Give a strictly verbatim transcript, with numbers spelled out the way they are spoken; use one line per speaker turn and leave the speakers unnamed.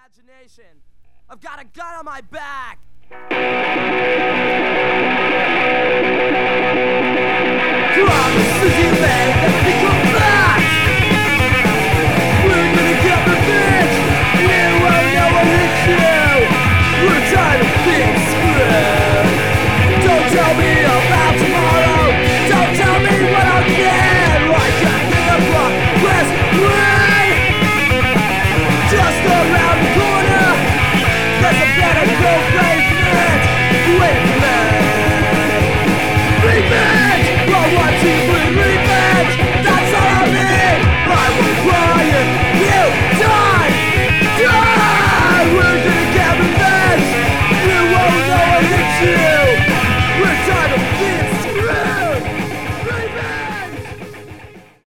imagination. I've got a gun on my back. Promises you